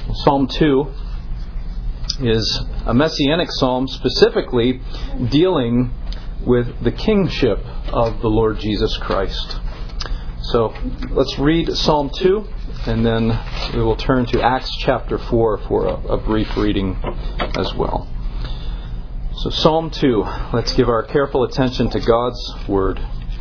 Psalm 2 is a messianic psalm specifically dealing with the kingship of the Lord Jesus Christ. So let's read Psalm 2, and then we will turn to Acts chapter 4 for a brief reading as well. So Psalm 2, let's give our careful attention to God's Word.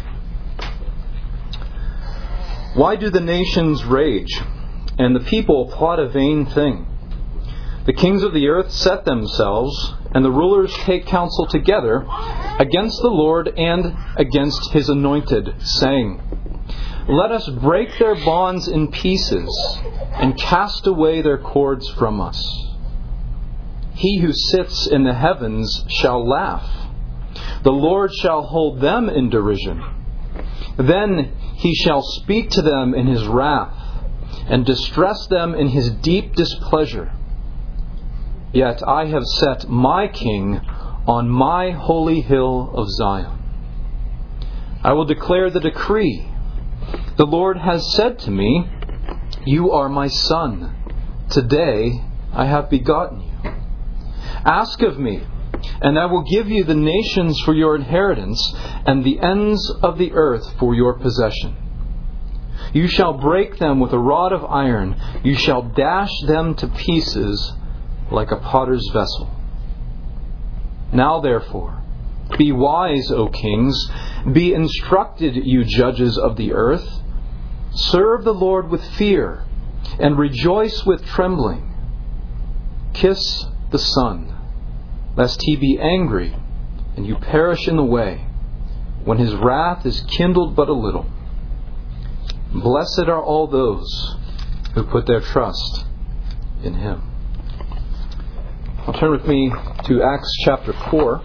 Why do the nations rage, and the people plot a vain thing? The kings of the earth set themselves, and the rulers take counsel together against the Lord and against His anointed, saying, Let us break their bonds in pieces, and cast away their cords from us. He who sits in the heavens shall laugh. The Lord shall hold them in derision. Then He shall speak to them in His wrath, and distress them in His deep displeasure. Yet I have set my King on my holy hill of Zion. I will declare the decree. The Lord has said to me, You are my son. Today I have begotten you. Ask of me, and I will give you the nations for your inheritance, and the ends of the earth for your possession. You shall break them with a rod of iron. You shall dash them to pieces like a potter's vessel. Now therefore, be wise, O kings. Be instructed, you judges of the earth. Serve the Lord with fear, and rejoice with trembling. Kiss the Son, lest He be angry, and you perish in the way, when His wrath is kindled but a little. Blessed are all those who put their trust in Him. I'll turn with me to Acts chapter 4.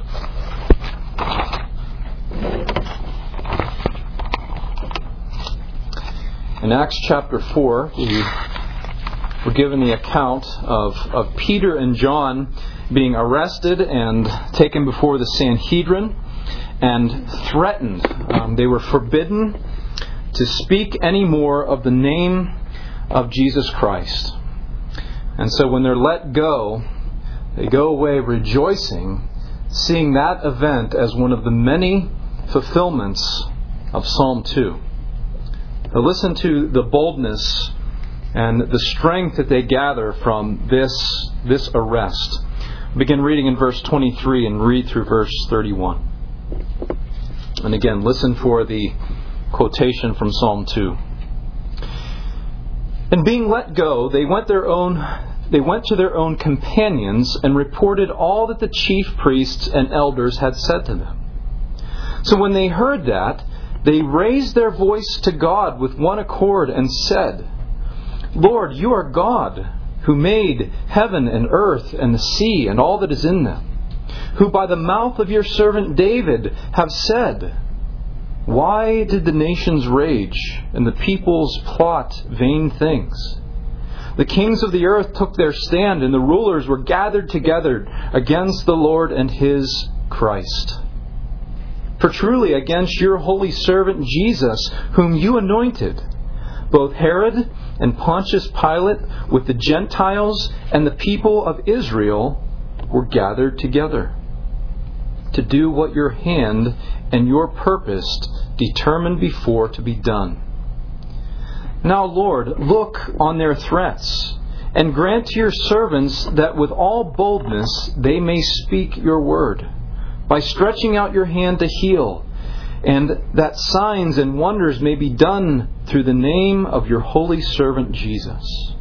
In Acts chapter 4, we're given the account of Peter and John being arrested and taken before the Sanhedrin and threatened. They were forbidden to speak any more of the name of Jesus Christ. And so when they're let go, they go away rejoicing, seeing that event as one of the many fulfillments of Psalm 2. Now listen to the boldness and the strength that they gather from this arrest. Begin reading in verse 23 and read through verse 31. And again, listen for the quotation from Psalm 2. And being let go, they went to their own companions and reported all that the chief priests and elders had said to them. So when they heard that, they raised their voice to God with one accord and said, Lord, you are God, who made heaven and earth and the sea and all that is in them, who by the mouth of your servant David have said, Why did the nations rage and the peoples plot vain things? The kings of the earth took their stand, and the rulers were gathered together against the Lord and His Christ. For truly against your holy servant Jesus, whom you anointed, both Herod and Pontius Pilate with the Gentiles and the people of Israel were gathered together to do what your hand and your purpose determined before to be done. Now, Lord, look on their threats, and grant to your servants that with all boldness they may speak your word, by stretching out your hand to heal, and that signs and wonders may be done through the name of your holy servant Jesus.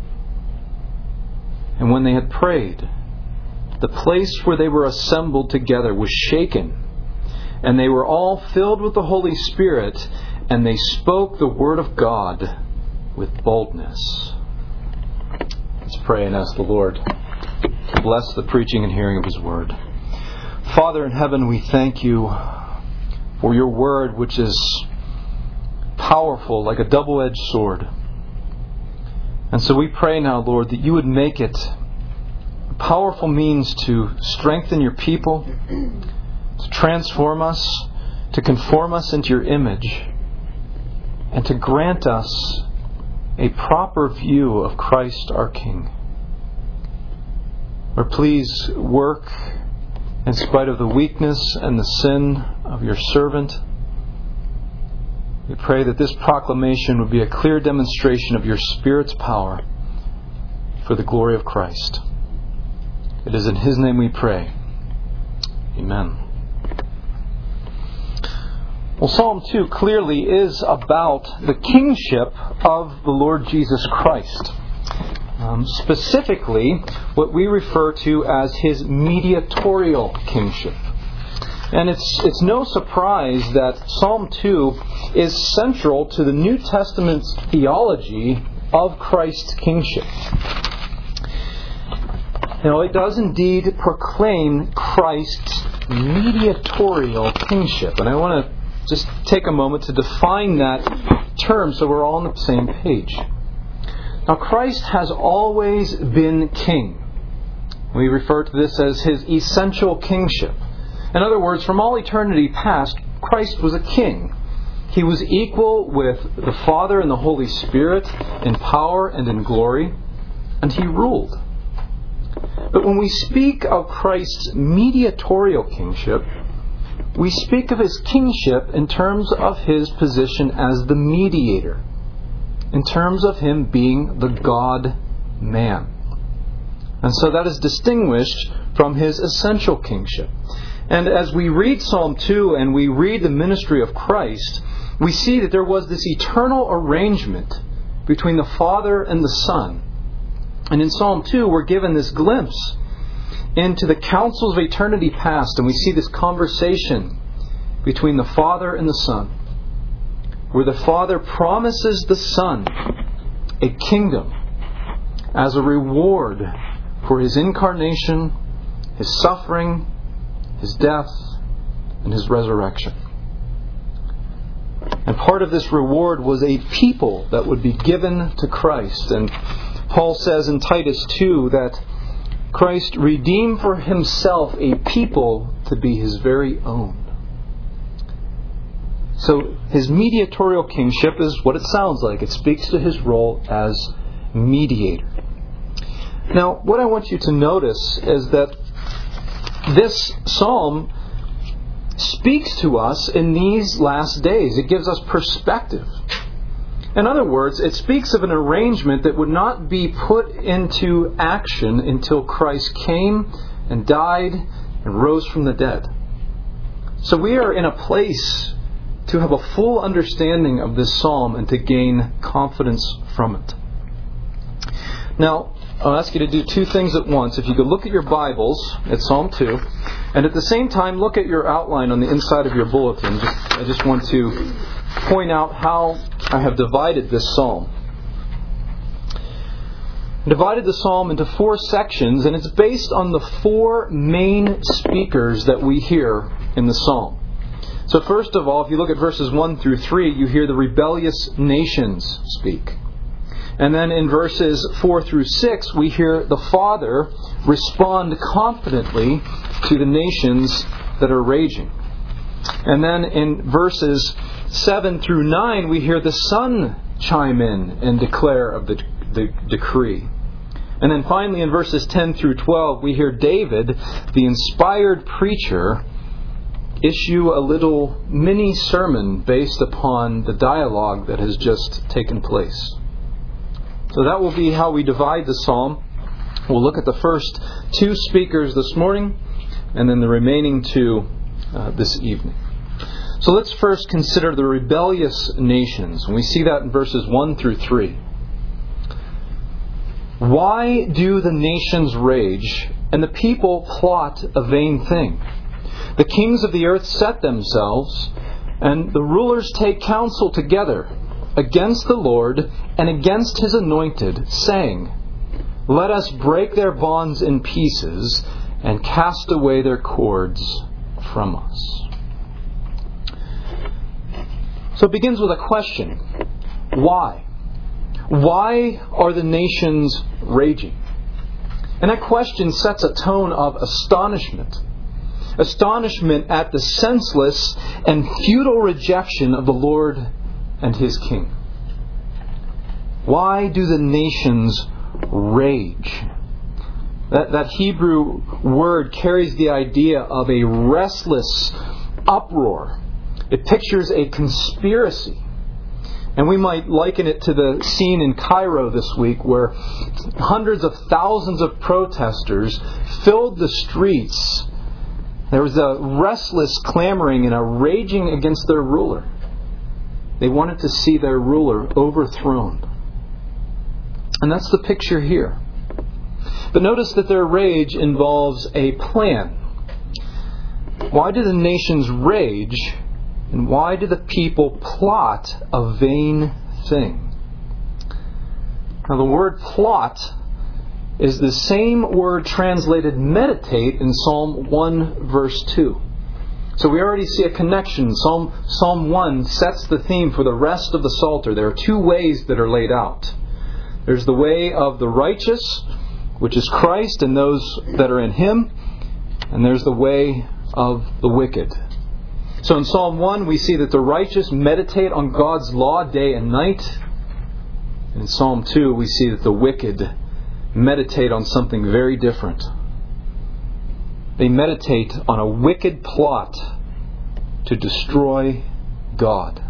And when they had prayed, the place where they were assembled together was shaken, and they were all filled with the Holy Spirit, and they spoke the word of God with boldness. Let's pray and ask the Lord to bless the preaching and hearing of His word. Father in heaven, we thank you for your word, which is powerful like a double-edged sword. And so we pray now, Lord, that you would make it a powerful means to strengthen your people, to transform us, to conform us into your image, and to grant us a proper view of Christ our King. Lord, please work in spite of the weakness and the sin of your servant. We pray that this proclamation would be a clear demonstration of your Spirit's power for the glory of Christ. It is in His name we pray. Amen. Well, Psalm 2 clearly is about the kingship of the Lord Jesus Christ. Specifically, what we refer to as His mediatorial kingship. And it's no surprise that Psalm 2 is central to the New Testament's theology of Christ's kingship. It does indeed proclaim Christ's mediatorial kingship. And I want to just take a moment to define that term so we're all on the same page. Now, Christ has always been king. We refer to this as His essential kingship. In other words, from all eternity past, Christ was a king. He was equal with the Father and the Holy Spirit in power and in glory, and He ruled. But when we speak of Christ's mediatorial kingship, we speak of His kingship in terms of His position as the mediator, in terms of Him being the God-man. And so that is distinguished from His essential kingship. And as we read Psalm 2 and we read the ministry of Christ, we see that there was this eternal arrangement between the Father and the Son. And in Psalm 2, we're given this glimpse into the counsels of eternity past, and we see this conversation between the Father and the Son, where the Father promises the Son a kingdom as a reward for His incarnation, His suffering, His death, and His resurrection. And part of this reward was a people that would be given to Christ. And Paul says in Titus 2 that Christ redeemed for Himself a people to be His very own. So His mediatorial kingship is what it sounds like. It speaks to His role as mediator. Now, what I want you to notice is that this psalm speaks to us in these last days. It gives us perspective. In other words, it speaks of an arrangement that would not be put into action until Christ came and died and rose from the dead. So we are in a place to have a full understanding of this psalm and to gain confidence from it. Now, I'll ask you to do two things at once. If you could look at your Bibles at Psalm 2, and at the same time look at your outline on the inside of your bulletin. I just want to point out how I have divided this psalm. I divided the psalm into 4 sections, and it's based on the 4 main speakers that we hear in the psalm. So first of all, if you look at verses 1 through 3, you hear the rebellious nations speak. And then in verses 4 through 6, we hear the Father respond confidently to the nations that are raging. And then in verses 7 through 9, we hear the Son chime in and declare of the decree. And then finally in verses 10 through 12, we hear David, the inspired preacher, issue a little mini sermon based upon the dialogue that has just taken place. So that will be how we divide the psalm. We'll look at the first 2 speakers this morning, and then the remaining 2 this evening. So let's first consider the rebellious nations. And we see that in verses 1 through 3. Why do the nations rage, and the people plot a vain thing? The kings of the earth set themselves, and the rulers take counsel together against the Lord and against His anointed, saying, "Let us break their bonds in pieces and cast away their cords from us." So it begins with a question. Why? Why are the nations raging? And that question sets a tone of astonishment. Astonishment at the senseless and futile rejection of the Lord and His King. Why do the nations rage? That Hebrew word carries the idea of a restless uproar. It pictures a conspiracy. And we might liken it to the scene in Cairo this week where hundreds of thousands of protesters filled the streets. There was a restless clamoring and a raging against their ruler. They wanted to see their ruler overthrown. And that's the picture here. But notice that their rage involves a plan. Why do the nations rage, and why do the people plot a vain thing? Now the word plot is the same word translated meditate in Psalm 1 verse 2. So we already see a connection. Psalm 1 sets the theme for the rest of the Psalter. There are two ways that are laid out. There's the way of the righteous, which is Christ and those that are in Him. And there's the way of the wicked. So in Psalm 1 we see that the righteous meditate on God's law day and night. And in Psalm 2 we see that the wicked meditate on something very different. They meditate on a wicked plot to destroy God.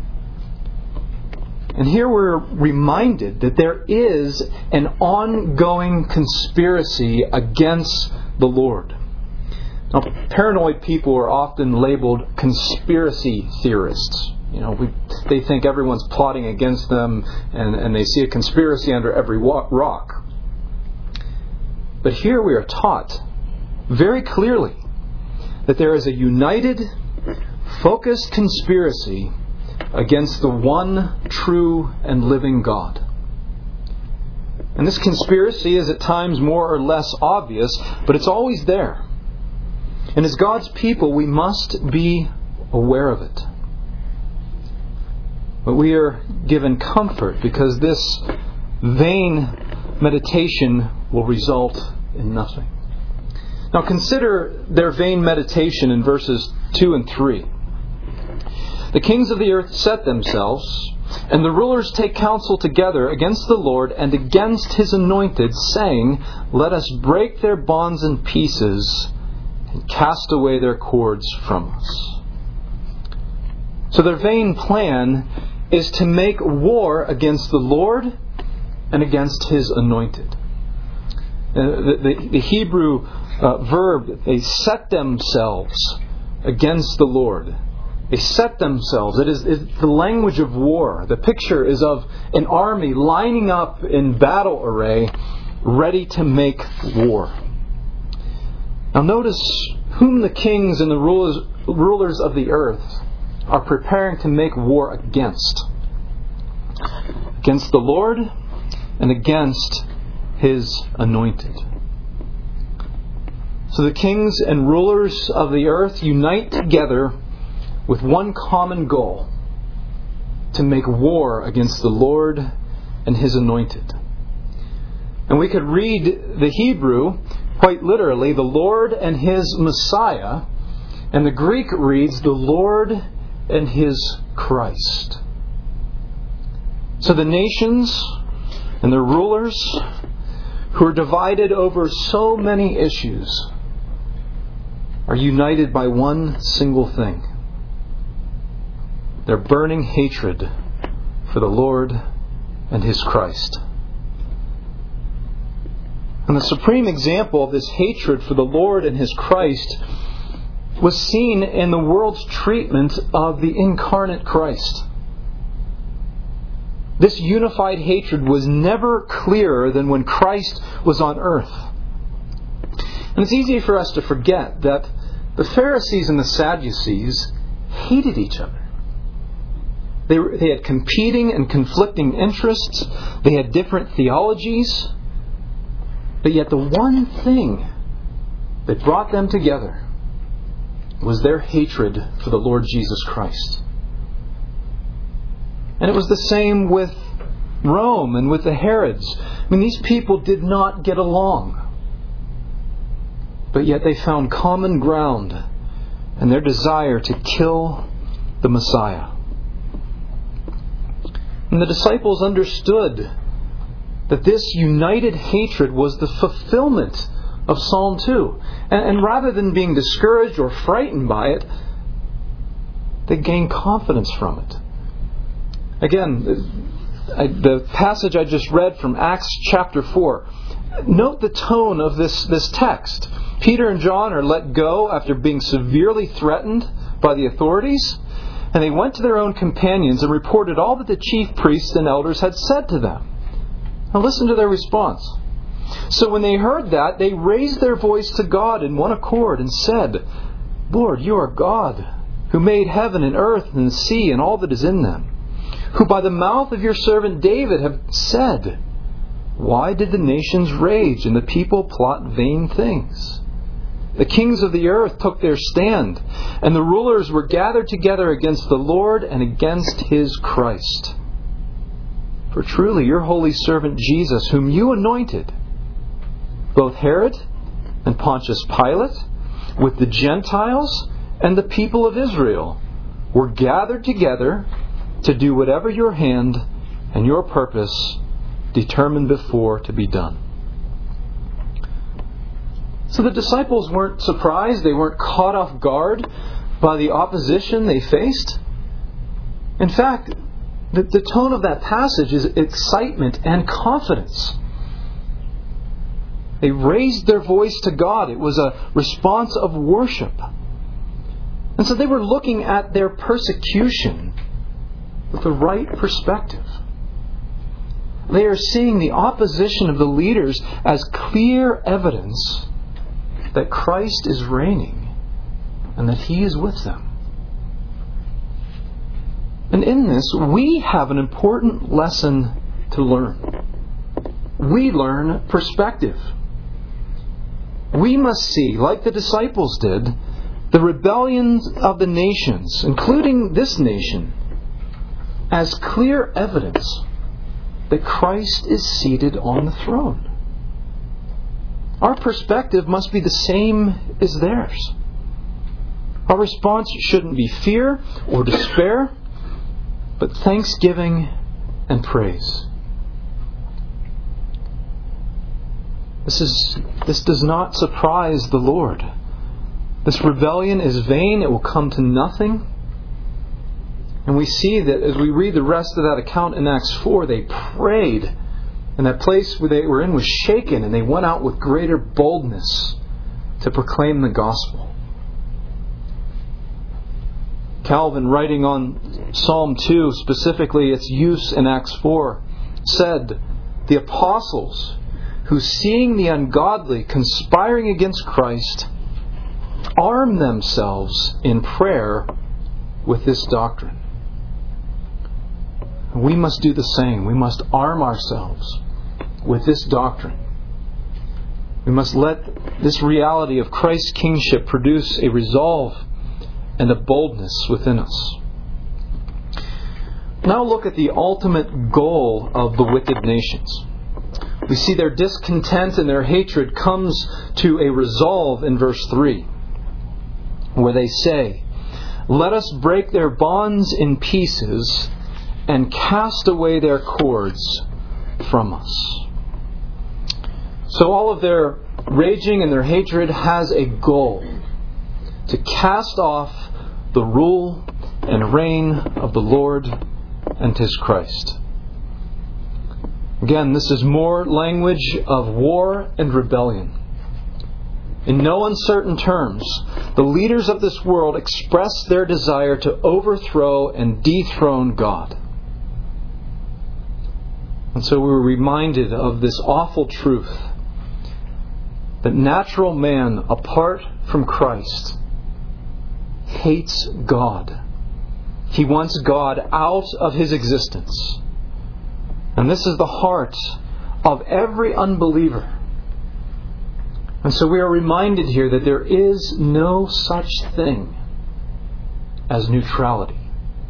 And here we're reminded that there is an ongoing conspiracy against the Lord. Now, paranoid people are often labeled conspiracy theorists. They think everyone's plotting against them and they see a conspiracy under every rock. But here we are taught very clearly that there is a united, focused conspiracy against the one true and living God. And this conspiracy is at times more or less obvious, but it's always there. And as God's people, we must be aware of it. But we are given comfort because this vain meditation will result in nothing. Now consider their vain meditation in verses 2 and 3. The kings of the earth set themselves, and the rulers take counsel together against the Lord and against His anointed, saying, "Let us break their bonds in pieces and cast away their cords from us." So their vain plan is to make war against the Lord and against His anointed. The Hebrew verb, they set themselves against the Lord. They set themselves. It is the language of war. The picture is of an army lining up in battle array, ready to make war. Now notice whom the kings and the rulers of the earth are preparing to make war against. Against the Lord and against His anointed. So the kings and rulers of the earth unite together with one common goal: to make war against the Lord and His anointed. And we could read the Hebrew quite literally, the Lord and His Messiah, and the Greek reads the Lord and His Christ. So the nations and the rulers who are divided over so many issues are united by one single thing: their burning hatred for the Lord and His Christ. And the supreme example of this hatred for the Lord and His Christ was seen in the world's treatment of the incarnate Christ. This unified hatred was never clearer than when Christ was on earth. And it's easy for us to forget that the Pharisees and the Sadducees hated each other. They had competing and conflicting interests. They had different theologies. But yet the one thing that brought them together was their hatred for the Lord Jesus Christ. And it was the same with Rome and with the Herods. These people did not get along. But yet they found common ground in their desire to kill the Messiah. And the disciples understood that this united hatred was the fulfillment of Psalm 2. And rather than being discouraged or frightened by it, they gained confidence from it. Again, the passage I just read from Acts chapter 4, note the tone of this text. Peter and John are let go after being severely threatened by the authorities, and they went to their own companions and reported all that the chief priests and elders had said to them. Now listen to their response. So when they heard that, they raised their voice to God in one accord and said, Lord, you are God, who made heaven and earth and the sea and all that is in them, who by the mouth of your servant David have said, why did the nations rage and the people plot vain things? The kings of the earth took their stand, and the rulers were gathered together against the Lord and against His Christ. For truly your holy servant Jesus, whom you anointed, both Herod and Pontius Pilate, with the Gentiles and the people of Israel, were gathered together to do whatever your hand and your purpose determined before to be done. So the disciples weren't surprised, they weren't caught off guard by the opposition they faced. In fact, the tone of that passage is excitement and confidence. They raised their voice to God. It was a response of worship. And so they were looking at their persecution with the right perspective. They are seeing the opposition of the leaders as clear evidence that Christ is reigning and that He is with them. And in this, we have an important lesson to learn. We learn perspective. We must see, like the disciples did, the rebellions of the nations, including this nation, as clear evidence that Christ is seated on the throne. Our perspective must be the same as theirs. Our response shouldn't be fear or despair, but thanksgiving and praise. This does not surprise the Lord. This rebellion is vain. It will come to nothing. And we see that as we read the rest of that account in Acts 4, they prayed, and that place where they were in was shaken, and they went out with greater boldness to proclaim the gospel. Calvin, writing on Psalm 2, specifically its use in Acts 4, said, the apostles, who seeing the ungodly conspiring against Christ, arm themselves in prayer with this doctrine. We must do the same. We must arm ourselves with this doctrine. We must let this reality of Christ's kingship produce a resolve and a boldness within us. Now look at the ultimate goal of the wicked nations. We see their discontent and their hatred comes to a resolve in verse 3, where they say, let us break their bonds in pieces and cast away their cords from us. So all of their raging and their hatred has a goal: to cast off the rule and reign of the Lord and His Christ. Again, this is more language of war and rebellion. In no uncertain terms, the leaders of this world express their desire to overthrow and dethrone God. And so we were reminded of this awful truth that natural man, apart from Christ, hates God. He wants God out of his existence. And this is the heart of every unbeliever. And so we are reminded here that there is no such thing as neutrality.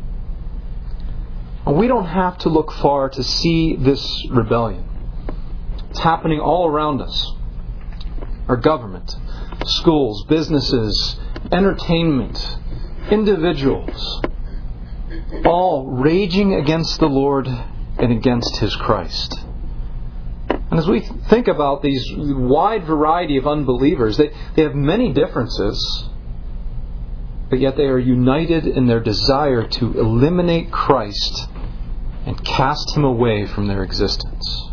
And we don't have to look far to see this rebellion. It's happening all around us. Our government, schools, businesses, entertainment, individuals, all raging against the Lord and against His Christ. And as we think about these wide variety of unbelievers, they have many differences, but yet they are united in their desire to eliminate Christ and cast Him away from their existence.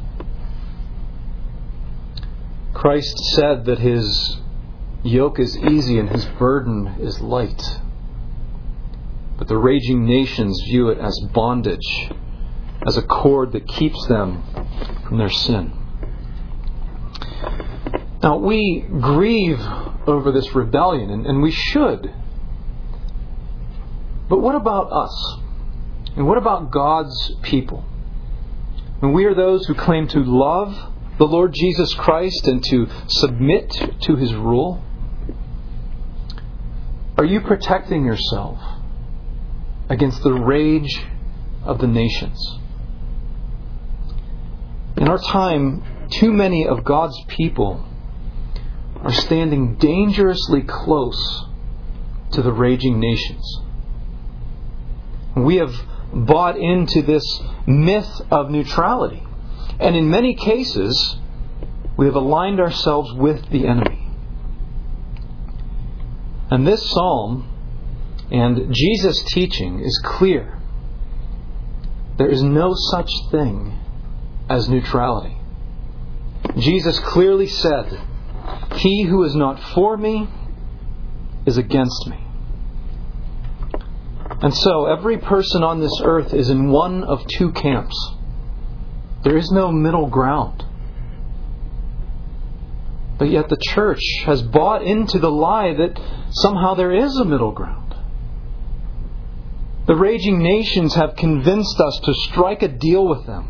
Christ said that His yoke is easy and His burden is light. But the raging nations view it as bondage, as a cord that keeps them from their sin. Now, we grieve over this rebellion, and we should. But what about us? And what about God's people? And we are those who claim to love the Lord Jesus Christ and to submit to His rule. Are you protecting yourself against the rage of the nations? In our time, too many of God's people are standing dangerously close to the raging nations. We have bought into this myth of neutrality. And in many cases, we have aligned ourselves with the enemy. And this psalm and Jesus' teaching is clear. There is no such thing as neutrality. Jesus clearly said, "He who is not for me is against me." And so every person on this earth is in one of two camps. There is no middle ground. But yet the church has bought into the lie that somehow there is a middle ground. The raging nations have convinced us to strike a deal with them.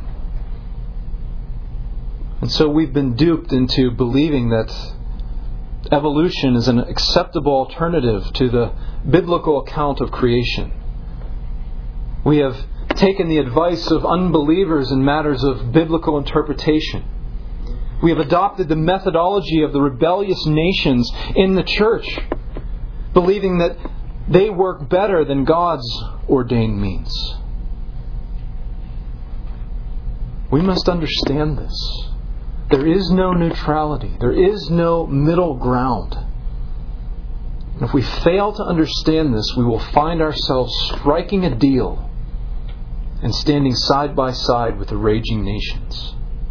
And so we've been duped into believing that evolution is an acceptable alternative to the biblical account of creation. We have taken the advice of unbelievers in matters of biblical interpretation. We have adopted the methodology of the rebellious nations in the church, believing that they work better than God's ordained means. We must understand this. There is no neutrality. There is no middle ground. And if we fail to understand this, we will find ourselves striking a deal and standing side by side with the raging nations.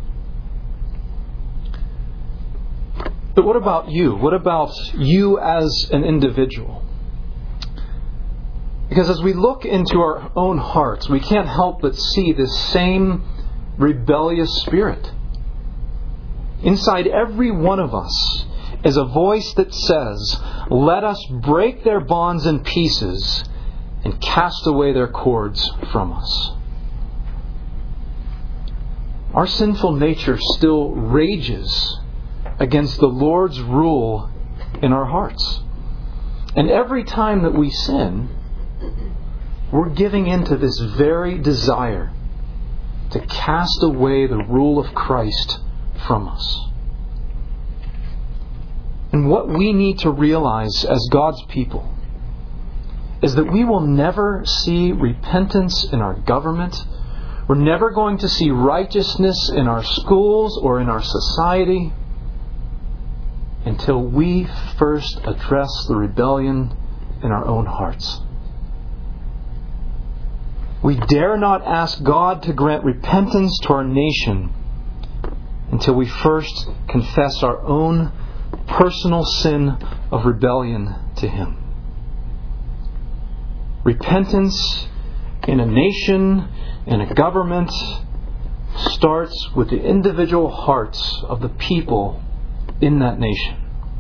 But what about you? What about you as an individual? Because as we look into our own hearts, we can't help but see this same rebellious spirit. Inside every one of us is a voice that says, "Let us break their bonds in pieces and cast away their cords from us." Our sinful nature still rages against the Lord's rule in our hearts. And every time that we sin, we're giving in to this very desire to cast away the rule of Christ from us. And what we need to realize as God's people is that we will never see repentance in our government. We're never going to see righteousness in our schools or in our society until we first address the rebellion in our own hearts. We dare not ask God to grant repentance to our nation until we first confess our own personal sin of rebellion to Him. Repentance in a nation, in a government, starts with the individual hearts of the people in that nation.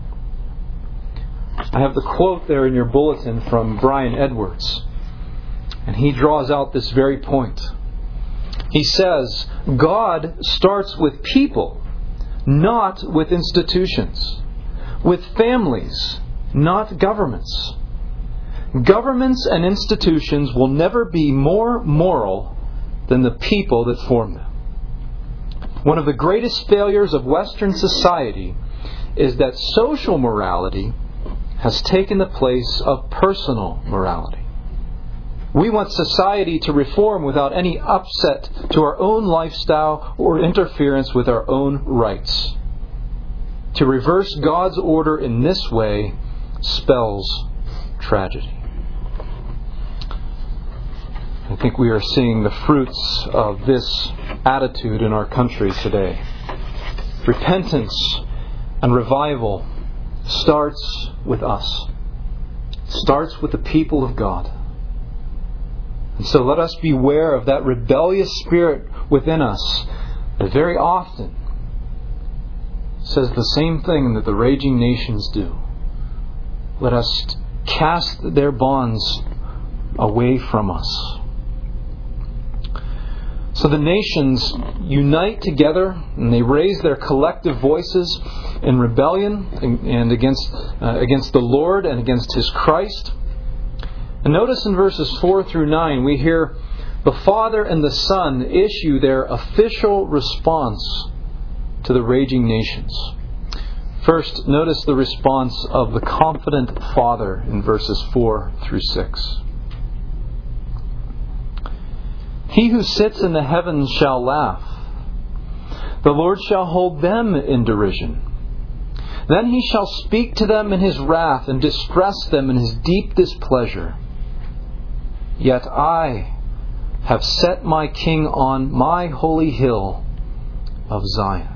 I have the quote there in your bulletin from Brian Edwards, and he draws out this very point. He says, God starts with people, not with institutions, with families, not governments. Governments and institutions will never be more moral than the people that form them. One of the greatest failures of Western society is that social morality has taken the place of personal morality. We want society to reform without any upset to our own lifestyle or interference with our own rights. To reverse God's order in this way spells tragedy. I think we are seeing the fruits of this attitude in our country today. Repentance and revival starts with us. It starts with the people of God. And so let us beware of that rebellious spirit within us that very often says the same thing that the raging nations do. Let us cast their bonds away from us. So the nations unite together and they raise their collective voices in rebellion and against the Lord and against His Christ. And notice in verses 4 through 9 we hear the Father and the Son issue their official response to the raging nations. First, notice the response of the confident Father in verses 4 through 6. He who sits in the heavens shall laugh. The Lord shall hold them in derision. Then He shall speak to them in His wrath and distress them in His deep displeasure. Yet I have set my King on my holy hill of Zion.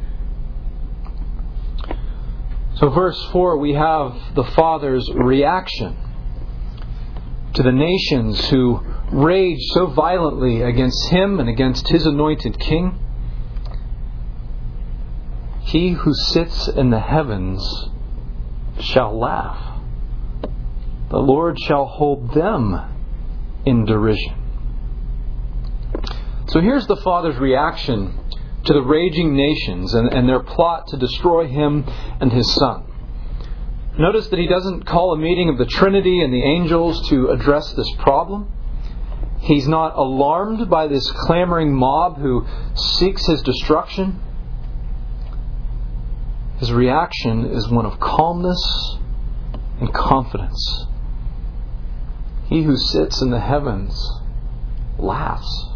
So verse 4, we have the Father's reaction to the nations who rage so violently against Him and against His anointed King. He who sits in the heavens shall laugh. The Lord shall hold them in derision. So here's the Father's reaction to the raging nations and their plot to destroy Him and His Son. Notice that He doesn't call a meeting of the Trinity and the angels to address this problem. He's not alarmed by this clamoring mob who seeks His destruction. His reaction is one of calmness and confidence. He who sits in the heavens laughs.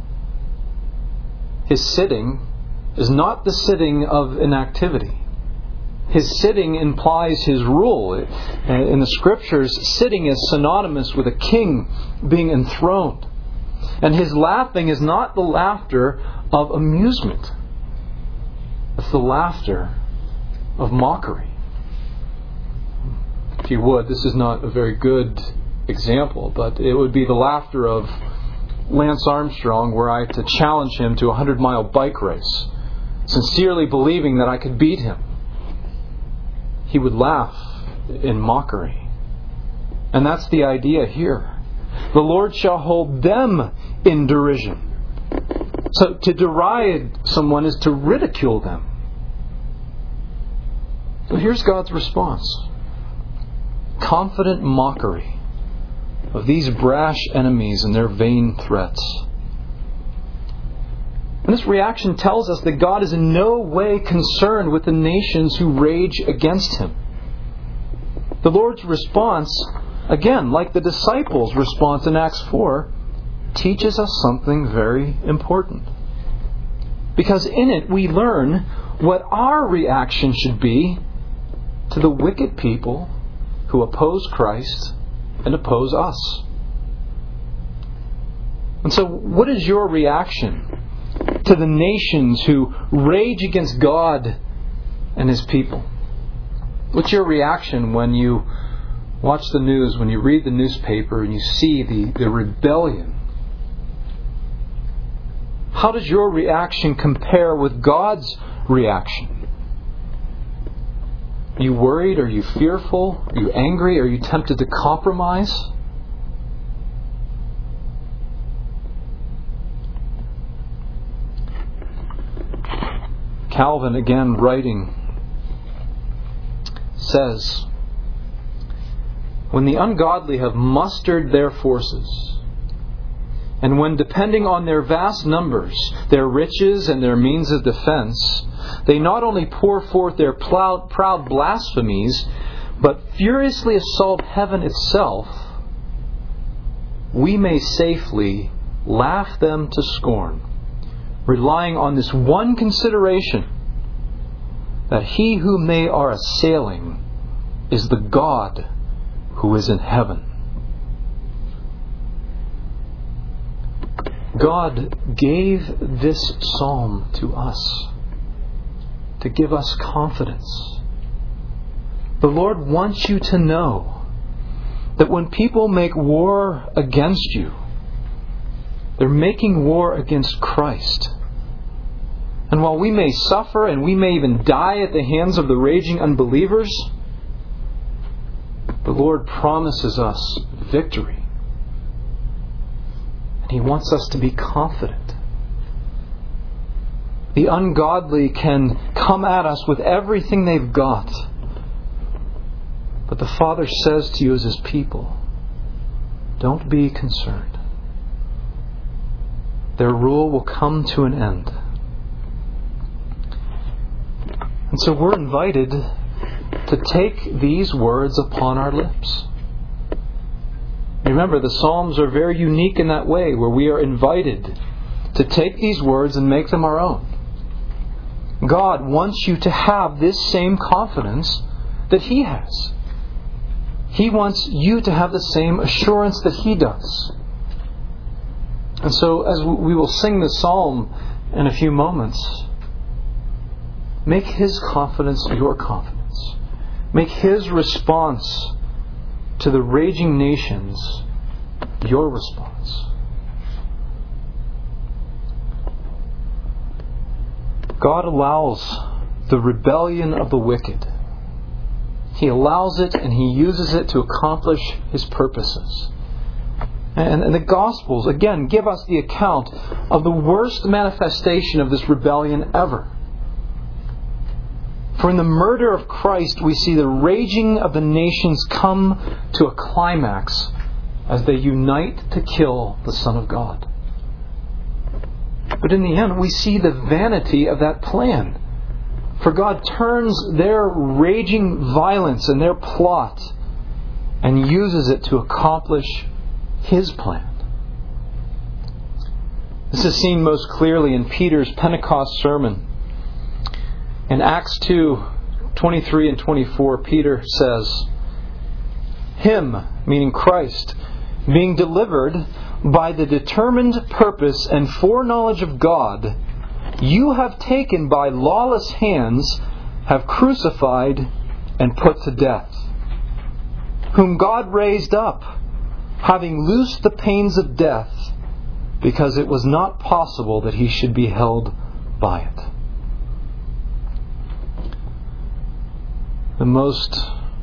His sitting is not the sitting of inactivity. His sitting implies His rule. In the Scriptures, sitting is synonymous with a king being enthroned. And His laughing is not the laughter of amusement. It's the laughter of mockery. If you would, this is not a very good example, but it would be the laughter of Lance Armstrong were I to challenge him to a 100-mile bike race, sincerely believing that I could beat him. He would laugh in mockery. And that's the idea here. The Lord shall hold them in derision. So to deride someone is to ridicule them. So here's God's response. Confident mockery of these brash enemies and their vain threats. And this reaction tells us that God is in no way concerned with the nations who rage against Him. The Lord's response, again, like the disciples' response in Acts 4, teaches us something very important. Because in it we learn what our reaction should be to the wicked people who oppose Christ and oppose us. And so, what is your reaction to the nations who rage against God and His people? What's your reaction when you watch the news, when you read the newspaper and you see the rebellion? How does your reaction compare with God's reaction? Are you worried? Are you fearful? Are you angry? Are you tempted to compromise? Calvin, again writing, says, when the ungodly have mustered their forces, and when, depending on their vast numbers, their riches and their means of defense, they not only pour forth their proud blasphemies, but furiously assault heaven itself, we may safely laugh them to scorn, relying on this one consideration, that He whom they are assailing is the God who is in heaven. God gave this psalm to us to give us confidence. The Lord wants you to know that when people make war against you, they're making war against Christ. And while we may suffer and we may even die at the hands of the raging unbelievers, the Lord promises us victory. And He wants us to be confident. The ungodly can come at us with everything they've got. But the Father says to you as His people, don't be concerned. Their rule will come to an end. And so we're invited to take these words upon our lips. Remember, the Psalms are very unique in that way, where we are invited to take these words and make them our own. God wants you to have this same confidence that He has. He wants you to have the same assurance that He does. And so, as we will sing this psalm in a few moments, make His confidence your confidence. Make His response to the raging nations your response. God allows the rebellion of the wicked. He allows it and He uses it to accomplish His purposes. And the Gospels, again, give us the account of the worst manifestation of this rebellion ever. For in the murder of Christ, we see the raging of the nations come to a climax as they unite to kill the Son of God. But in the end, we see the vanity of that plan. For God turns their raging violence and their plot and uses it to accomplish His plan. This is seen most clearly in Peter's Pentecost sermon. In Acts 2:23 and 24, Peter says, Him, meaning Christ, being delivered by the determined purpose and foreknowledge of God, you have taken by lawless hands, have crucified and put to death, whom God raised up, having loosed the pains of death, because it was not possible that He should be held by it. The most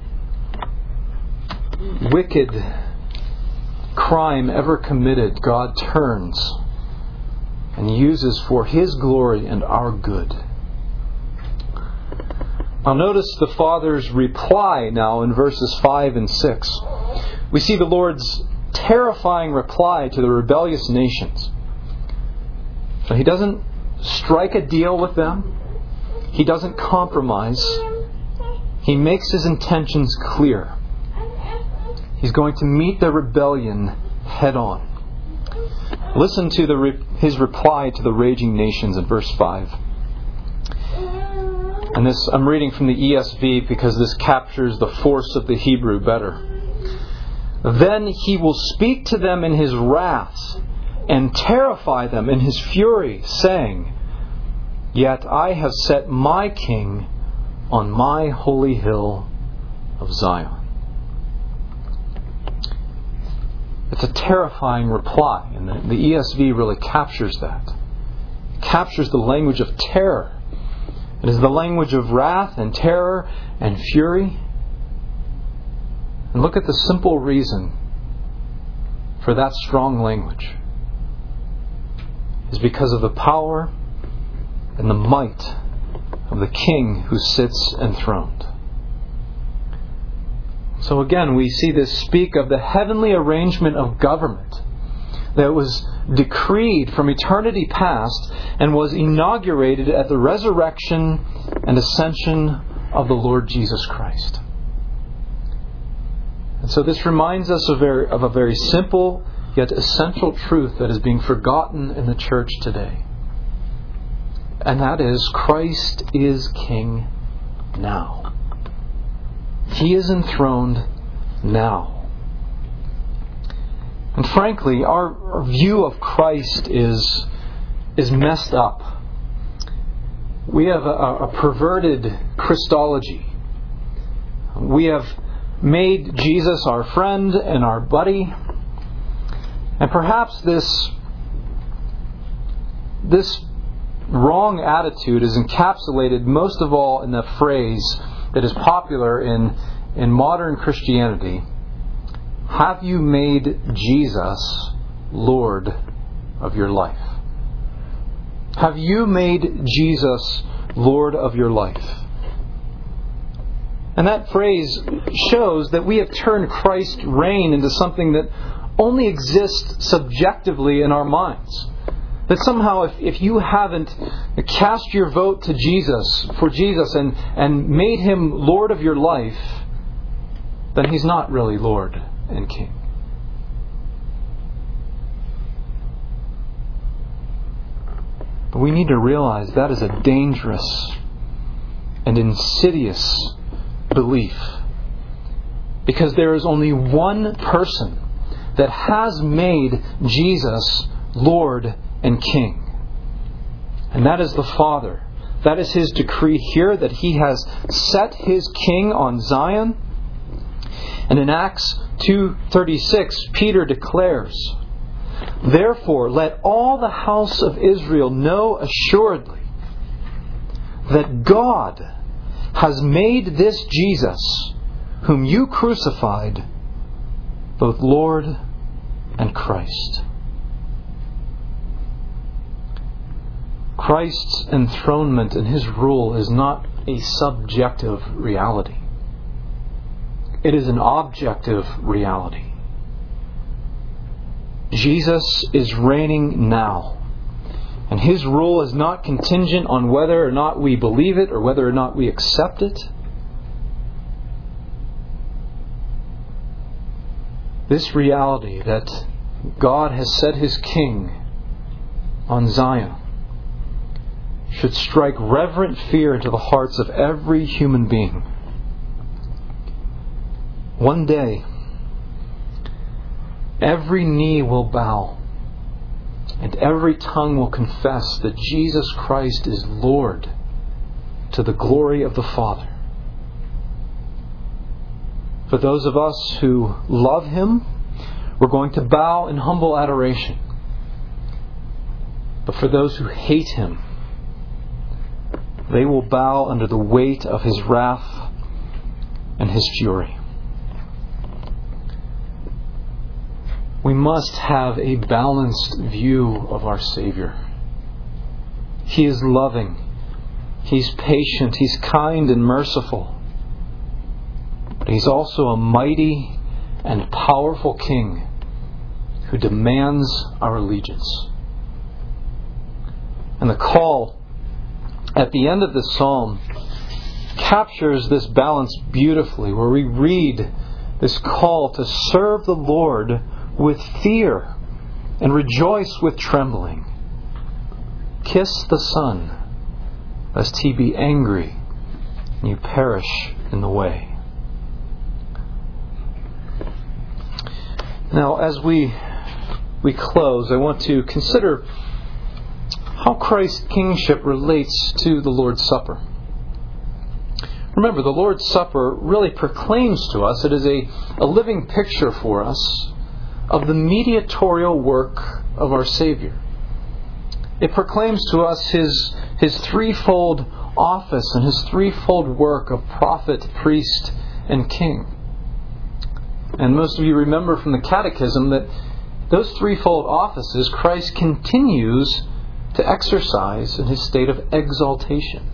wicked crime ever committed, God turns and uses for His glory and our good. Now notice the Father's reply now in verses 5 and 6. We see the Lord's terrifying reply to the rebellious nations. So He doesn't strike a deal with them. He doesn't compromise. He makes His intentions clear. He's going to meet their rebellion head on. Listen to His reply to the raging nations in verse 5. And this, I'm reading from the ESV because this captures the force of the Hebrew better. Then He will speak to them in His wrath and terrify them in His fury, saying, Yet I have set my King on my holy hill of Zion. It's a terrifying reply, and the ESV really captures that. It captures the language of terror. It is the language of wrath and terror and fury. And look at the simple reason for that strong language. It's because of the power and the might of the King who sits enthroned. So again, we see this speak of the heavenly arrangement of government that was decreed from eternity past and was inaugurated at the resurrection and ascension of the Lord Jesus Christ. And so this reminds us of a very simple yet essential truth that is being forgotten in the church today. And that is, Christ is King now. He is enthroned now. And frankly, our view of Christ is messed up. We have a perverted Christology. We have made Jesus our friend and our buddy. And perhaps this wrong attitude is encapsulated most of all in the phrase that is popular in modern Christianity: have you made Jesus Lord of your life? Have you made Jesus Lord of your life? And that phrase shows that we have turned Christ's reign into something that only exists subjectively in our minds. That somehow if you haven't cast your vote to Jesus, for Jesus, and made Him Lord of your life, then He's not really Lord and King. But we need to realize that is a dangerous and insidious belief. Because there is only one person that has made Jesus Lord and King. And that is the Father. That is His decree here, that He has set His King on Zion. And in Acts 2:36, Peter declares, "Therefore, let all the house of Israel know assuredly that God has made this Jesus, whom you crucified, both Lord and Christ." Christ's enthronement and His rule is not a subjective reality. It is an objective reality. Jesus is reigning now. And His rule is not contingent on whether or not we believe it or whether or not we accept it. This reality that God has set His King on Zion should strike reverent fear into the hearts of every human being. One day, every knee will bow and every tongue will confess that Jesus Christ is Lord, to the glory of the Father. For those of us who love Him, we're going to bow in humble adoration. But for those who hate Him, they will bow under the weight of His wrath and His fury. We must have a balanced view of our Savior. He is loving. He's patient. He's kind and merciful. But He's also a mighty and powerful King who demands our allegiance. And the call at the end of the psalm captures this balance beautifully, where we read this call to serve the Lord with fear and rejoice with trembling. Kiss the Son, lest He be angry and you perish in the way. Now, as we close, I want to consider how Christ's kingship relates to the Lord's Supper. Remember, the Lord's Supper really proclaims to us, it is a living picture for us of the mediatorial work of our Savior. It proclaims to us His threefold office and His threefold work of prophet, priest, and king. And most of you remember from the Catechism that those threefold offices Christ continues to exercise in His state of exaltation.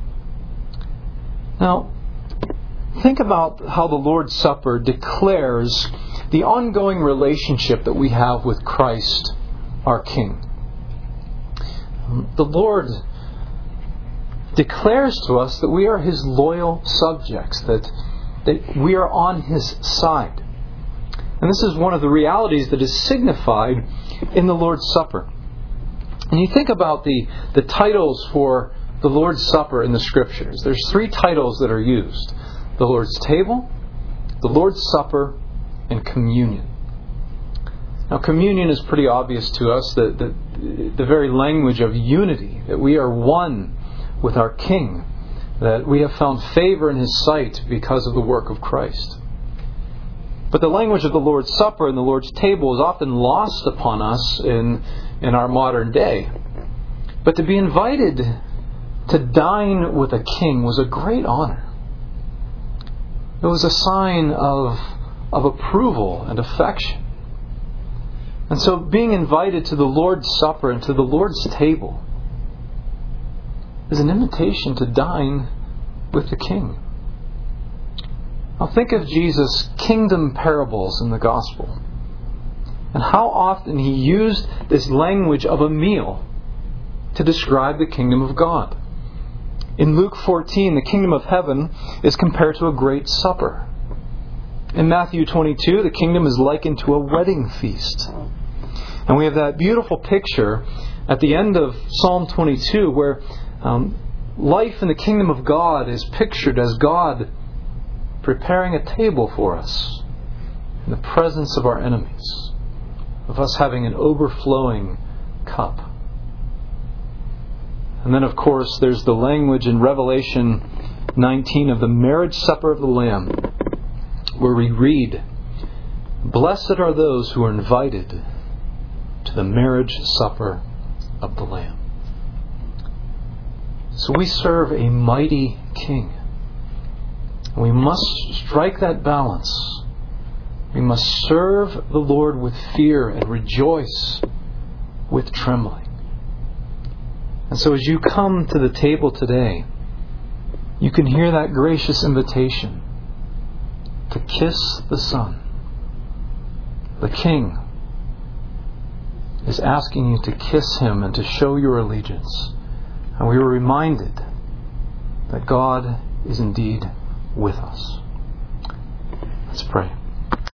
Now, think about how the Lord's Supper declares the ongoing relationship that we have with Christ, our King. The Lord declares to us that we are His loyal subjects, that we are on His side. And this is one of the realities that is signified in the Lord's Supper. And you think about the titles for the Lord's Supper in the Scriptures. There's 3 titles that are used: the Lord's table, the Lord's Supper, and communion. Now, communion is pretty obvious to us, that the very language of unity, that we are one with our King, that we have found favor in His sight because of the work of Christ. But the language of the Lord's Supper and the Lord's table is often lost upon us in our modern day. But to be invited to dine with a king was a great honor. It was a sign of approval and affection. And so being invited to the Lord's Supper and to the Lord's table is an invitation to dine with the King. Now think of Jesus' kingdom parables in the Gospel, and how often He used this language of a meal to describe the kingdom of God. In Luke 14, the kingdom of heaven is compared to a great supper. In Matthew 22, the kingdom is likened to a wedding feast. And we have that beautiful picture at the end of Psalm 22 where life in the kingdom of God is pictured as God preparing a table for us in the presence of our enemies, of us having an overflowing cup. And then, of course, there's the language in Revelation 19 of the marriage supper of the Lamb, where we read, "Blessed are those who are invited to the marriage supper of the Lamb." So we serve a mighty King. We must strike that balance. We must serve the Lord with fear and rejoice with trembling. And so as you come to the table today, you can hear that gracious invitation to kiss the Son. The King is asking you to kiss Him and to show your allegiance. And we were reminded that God is indeed with us. Let's pray.